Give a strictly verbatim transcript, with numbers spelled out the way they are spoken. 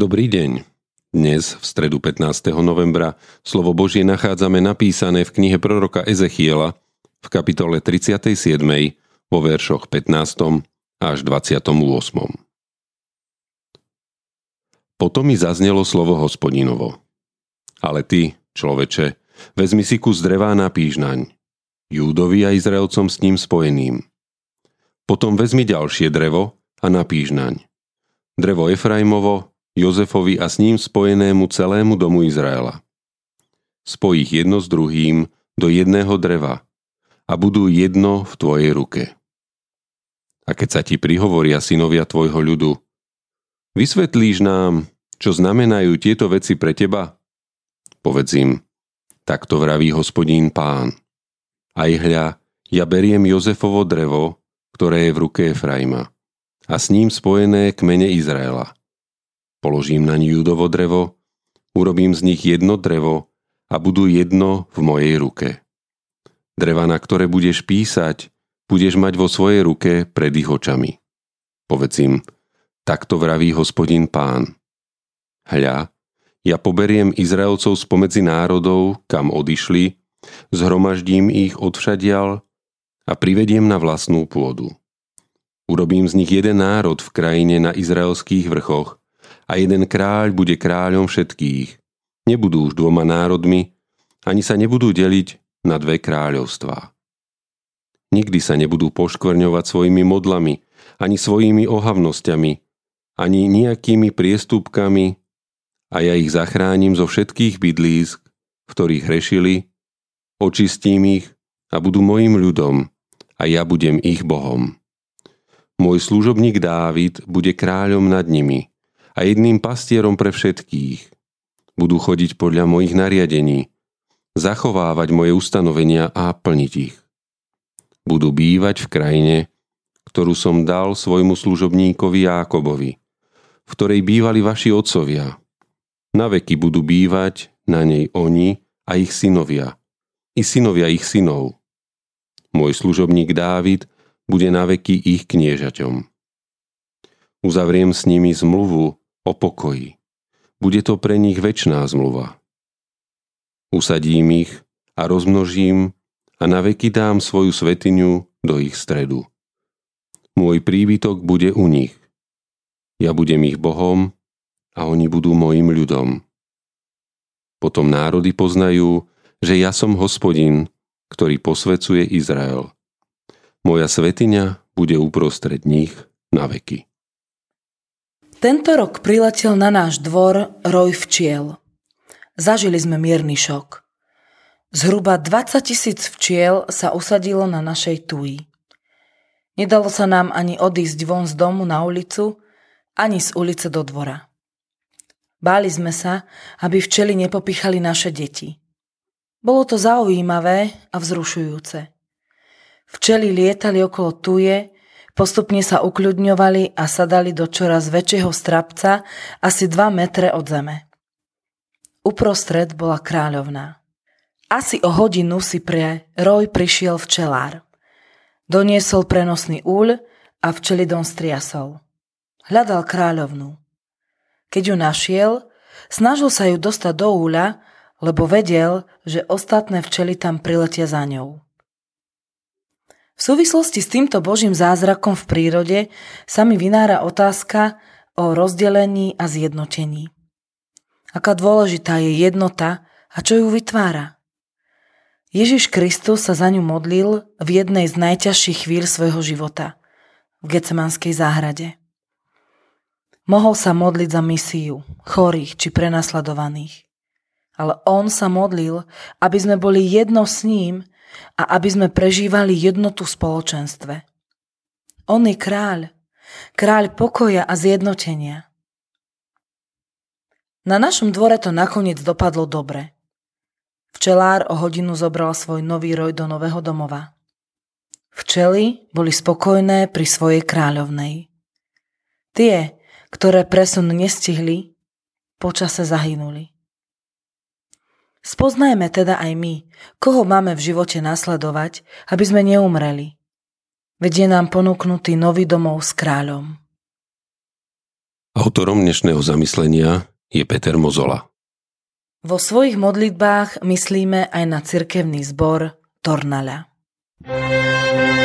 Dobrý deň. Dnes, v stredu pätnásteho novembra, slovo Božie nachádzame napísané v knihe proroka Ezechiela v kapitole tridsiatej siedmej vo veršoch pätnástom až dvadsiatom ôsmom. Potom mi zaznelo slovo Hospodinovo. Ale ty, človeče, vezmi si kus dreva a napíš naň, Júdovi a Izraelcom s ním spojeným. Potom vezmi ďalšie drevo a napíš naň, drevo Efraimovo, Jozefovi a s ním spojenému celému domu Izraela. Spoj ich jedno s druhým do jedného dreva a budú jedno v tvojej ruke. A keď sa ti prihovoria synovia tvojho ľudu, vysvetlíš nám, čo znamenajú tieto veci pre teba? Povedz im, takto vraví Hospodín Pán. Aj hľa, ja beriem Jozefovo drevo, ktoré je v ruke Efraima, a s ním spojené kmene Izraela. Položím naň Júdovo drevo, urobím z nich jedno drevo a budú jedno v mojej ruke. Dreva, na ktoré budeš písať, budeš mať vo svojej ruke pred ich očami. Povedz im, takto vraví Hospodin Pán. Hľa, ja poberiem Izraelcov spomedzi národov, kam odišli, zhromaždím ich odvšadiaľ a privediem na vlastnú pôdu. Urobím z nich jeden národ v krajine na izraelských vrchoch, a jeden kráľ bude kráľom všetkých. Nebudú už dvoma národmi, ani sa nebudú deliť na dve kráľovstvá. Nikdy sa nebudú poškvrňovať svojimi modlami, ani svojimi ohavnosťami, ani nejakými priestupkami, a ja ich zachránim zo všetkých bydlísk, v ktorých hrešili, očistím ich a budú mojim ľudom, a ja budem ich Bohom. Môj služobník Dávid bude kráľom nad nimi, a jedným pastierom pre všetkých. Budú chodiť podľa mojich nariadení, zachovávať moje ustanovenia a plniť ich. Budú bývať v krajine, ktorú som dal svojmu služobníkovi Jákobovi, v ktorej bývali vaši otcovia. Naveky budú bývať na nej oni a ich synovia, i synovia ich synov. Môj služobník Dávid bude naveky ich kniežaťom. Uzavriem s nimi zmluvu o pokoji. Bude to pre nich večná zmluva. Usadím ich a rozmnožím a naveky dám svoju svetiňu do ich stredu. Môj príbytok bude u nich. Ja budem ich Bohom a oni budú mojim ľudom. Potom národy poznajú, že ja som Hospodin, ktorý posvecuje Izrael. Moja svetiňa bude uprostred nich na veky. Tento rok priletel na náš dvor roj včiel. Zažili sme mierny šok. Zhruba dvadsať tisíc včiel sa usadilo na našej tuji. Nedalo sa nám ani odísť von z domu na ulicu, ani z ulice do dvora. Báli sme sa, aby včely nepopichali naše deti. Bolo to zaujímavé a vzrušujúce. Včely lietali okolo tuje, postupne sa ukľudňovali a sadali do čoraz väčšieho strapca asi dva metre od zeme. Uprostred bola kráľovná. Asi o hodinu si pre roj prišiel včelár. Doniesol prenosný úľ a včelidon striasol. Hľadal kráľovnú. Keď ju našiel, snažil sa ju dostať do úľa, lebo vedel, že ostatné včely tam priletia za ňou. V súvislosti s týmto Božím zázrakom v prírode sa mi vynára otázka o rozdelení a zjednotení. Aká dôležitá je jednota a čo ju vytvára? Ježiš Kristus sa za ňu modlil v jednej z najťažších chvíľ svojho života, v Getsemanskej záhrade. Mohol sa modliť za misiu, chorých či prenasledovaných. Ale on sa modlil, aby sme boli jedno s ním a aby sme prežívali jednotu v spoločenstve. On je kráľ, kráľ pokoja a zjednotenia. Na našom dvore to nakoniec dopadlo dobre. Včelár o hodinu zobral svoj nový roj do nového domova. Včely boli spokojné pri svojej kráľovnej. Tie, ktoré presun nestihli, počase zahynuli. Spoznajme teda aj my, koho máme v živote nasledovať, aby sme neumreli. Veď je nám ponúknutý nový domov s kráľom. Autorom dnešného zamyslenia je Peter Mozola. Vo svojich modlitbách myslíme aj na cirkevný zbor Tornaľa.